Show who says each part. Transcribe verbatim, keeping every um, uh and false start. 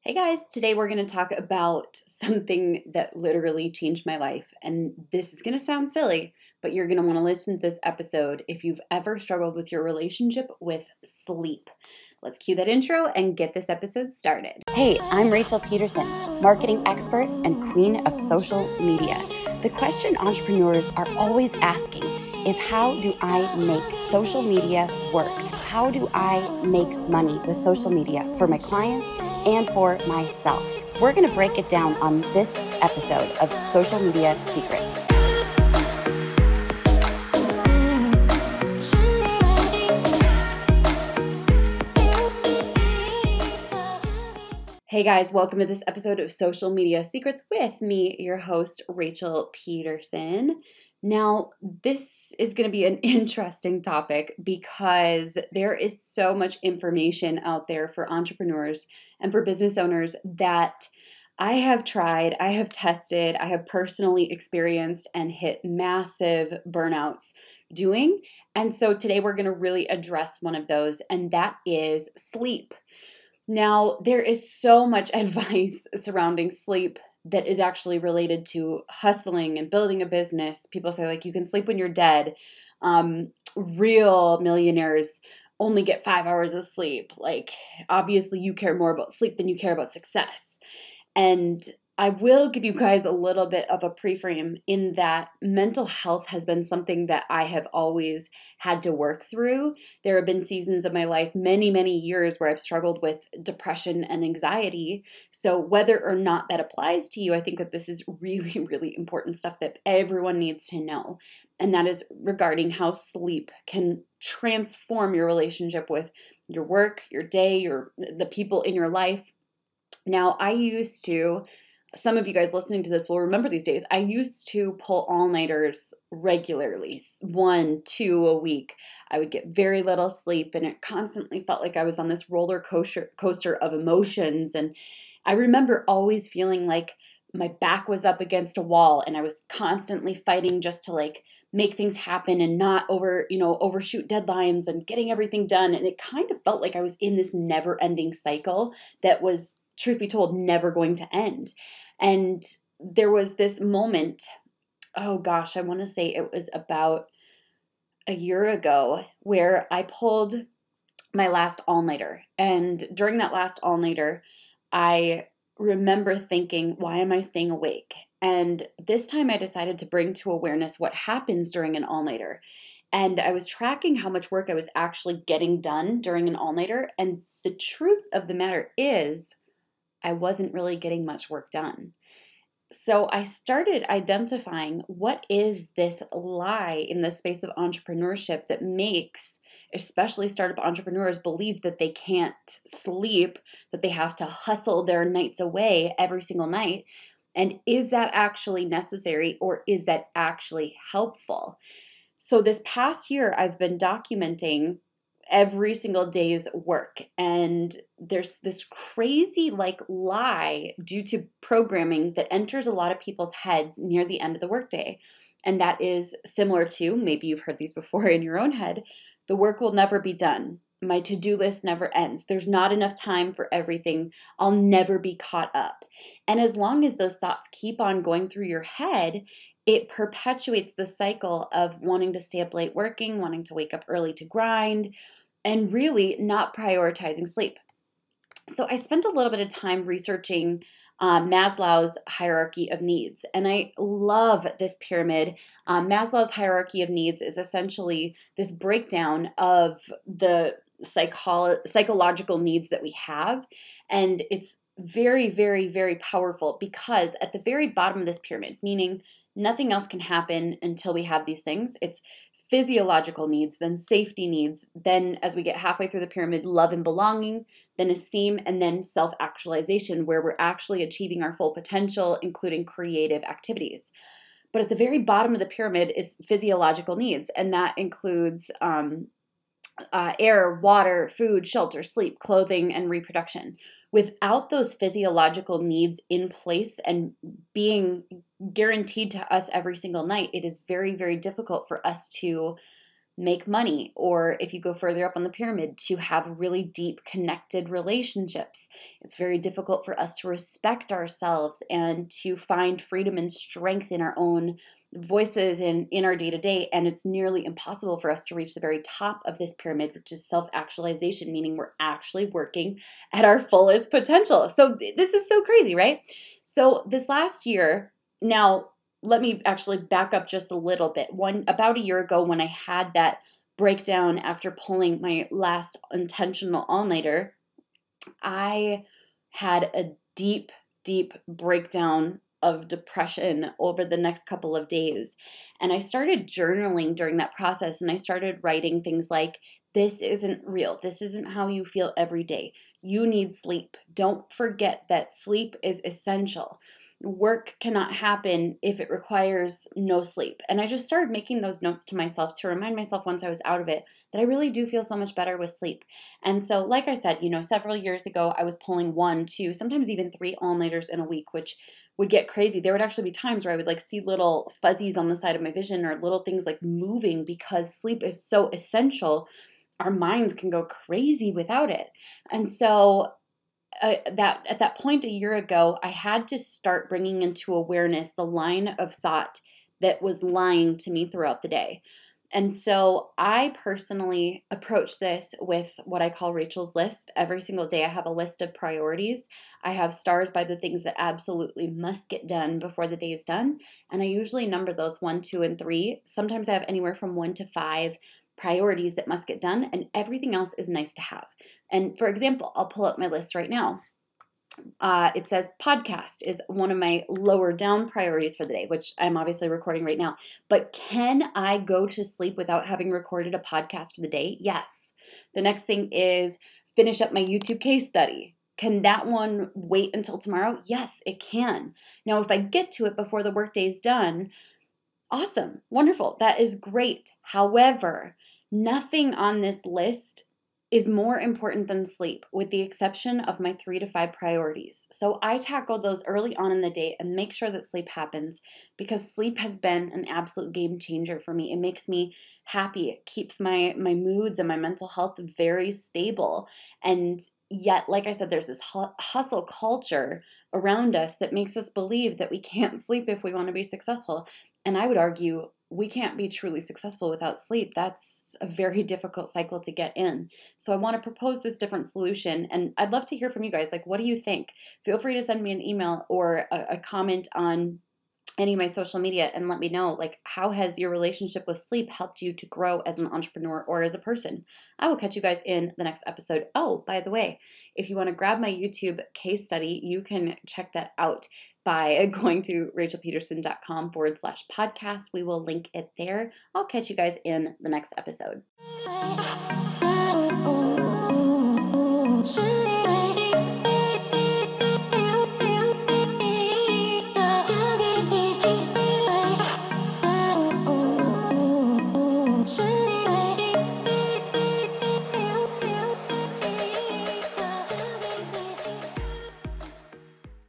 Speaker 1: Hey guys, today we're going to talk about something that literally changed my life. And this is going to sound silly, but you're going to want to listen to this episode if you've ever struggled with your relationship with sleep. Let's cue that intro and get this episode started. Hey, I'm Rachel Peterson, marketing expert and queen of social media. The question entrepreneurs are always asking is, how do I make social media work? How do I make money with social media for my clients and for myself? We're going to break it down on this episode of Social Media Secrets. Hey guys, welcome to this episode of Social Media Secrets with me, your host, Rachel Peterson. Now, this is going to be an interesting topic because there is so much information out there for entrepreneurs and for business owners that I have tried, I have tested, I have personally experienced and hit massive burnouts doing. And so today we're going to really address one of those, and that is sleep. Now, there is so much advice surrounding sleep that is actually related to hustling and building a business. People say, like, you can sleep when you're dead. Um, real millionaires only get five hours of sleep. Like, obviously, you care more about sleep than you care about success. And I will give you guys a little bit of a pre-frame in that mental health has been something that I have always had to work through. There have been seasons of my life, many, many years, where I've struggled with depression and anxiety. So whether or not that applies to you, I think that this is really, really important stuff that everyone needs to know. And that is regarding how sleep can transform your relationship with your work, your day, your the people in your life. Now, I used to... Some of you guys listening to this will remember these days. I used to pull all-nighters regularly, one, two a week. I would get very little sleep, and it constantly felt like I was on this roller coaster coaster of emotions. And I remember always feeling like my back was up against a wall, and I was constantly fighting just to like make things happen and not over, you know, overshoot deadlines and getting everything done. And it kind of felt like I was in this never-ending cycle that was, truth be told, never going to end. And there was this moment, oh gosh, I want to say it was about a year ago, where I pulled my last all-nighter. And during that last all-nighter, I remember thinking, why am I staying awake? And this time I decided to bring to awareness what happens during an all-nighter. And I was tracking how much work I was actually getting done during an all-nighter. And the truth of the matter is, I wasn't really getting much work done. So I started identifying, what is this lie in the space of entrepreneurship that makes especially startup entrepreneurs believe that they can't sleep, that they have to hustle their nights away every single night? And is that actually necessary, or is that actually helpful? So this past year, I've been documenting every single day's work. And there's this crazy like lie due to programming that enters a lot of people's heads near the end of the workday. And that is similar to, maybe you've heard these before in your own head, the work will never be done. My to-do list never ends. There's not enough time for everything. I'll never be caught up. And as long as those thoughts keep on going through your head, it perpetuates the cycle of wanting to stay up late working, wanting to wake up early to grind, and really not prioritizing sleep. So I spent a little bit of time researching um, Maslow's hierarchy of needs, and I love this pyramid. Um, Maslow's hierarchy of needs is essentially this breakdown of the psycholo- psychological needs that we have, and it's very, very, very powerful because at the very bottom of this pyramid, meaning nothing else can happen until we have these things, it's physiological needs, then safety needs, then as we get halfway through the pyramid, love and belonging, then esteem, and then self-actualization, where we're actually achieving our full potential, including creative activities. But at the very bottom of the pyramid is physiological needs, and that includes um, uh, air, water, food, shelter, sleep, clothing, and reproduction. Without those physiological needs in place and being guaranteed to us every single night, it is very, very difficult for us to make money, or if you go further up on the pyramid, to have really deep connected relationships. It's very difficult for us to respect ourselves and to find freedom and strength in our own voices and in our day-to-day, and it's nearly impossible for us to reach the very top of this pyramid, which is self-actualization, meaning we're actually working at our fullest potential. So th- this is so crazy, right? So this last year, now let me actually back up just a little bit. One about a year ago, when I had that breakdown after pulling my last intentional all-nighter, I had a deep, deep breakdown of depression over the next couple of days. And I started journaling during that process, and I started writing things like, this isn't real. This isn't how you feel every day. You need sleep. Don't forget that sleep is essential. Work cannot happen if it requires no sleep. And I just started making those notes to myself to remind myself once I was out of it that I really do feel so much better with sleep. And so, like I said, you know, several years ago, I was pulling one, two, sometimes even three all-nighters in a week, which would get crazy. There would actually be times where I would like see little fuzzies on the side of my vision or little things like moving, because sleep is so essential. Our minds can go crazy without it. And so uh, that at that point a year ago, I had to start bringing into awareness the line of thought that was lying to me throughout the day. And so I personally approach this with what I call Rachel's list. Every single day I have a list of priorities. I have stars by the things that absolutely must get done before the day is done. And I usually number those one, two, and three. Sometimes I have anywhere from one to five priorities that must get done, and everything else is nice to have. And for example, I'll pull up my list right now. Uh, it says podcast is one of my lower down priorities for the day, which I'm obviously recording right now. But can I go to sleep without having recorded a podcast for the day? Yes. The next thing is finish up my YouTube case study. Can that one wait until tomorrow? Yes, it can. Now, if I get to it before the workday is done, awesome, wonderful, that is great. However, nothing on this list is more important than sleep, with the exception of my three to five priorities. So I tackle those early on in the day and make sure that sleep happens, because sleep has been an absolute game changer for me. It makes me happy. It keeps my, my moods and my mental health very stable. And yet, like I said, there's this hu- hustle culture around us that makes us believe that we can't sleep if we want to be successful. And I would argue we can't be truly successful without sleep. That's a very difficult cycle to get in. So I want to propose this different solution, and I'd love to hear from you guys. Like, what do you think? Feel free to send me an email or a, a comment on any of my social media and let me know, like, how has your relationship with sleep helped you to grow as an entrepreneur or as a person? I will catch you guys in the next episode. Oh, by the way, if you want to grab my YouTube case study, you can check that out by going to rachelpeterson.com forward slash podcast. We will link it there. I'll catch you guys in the next episode.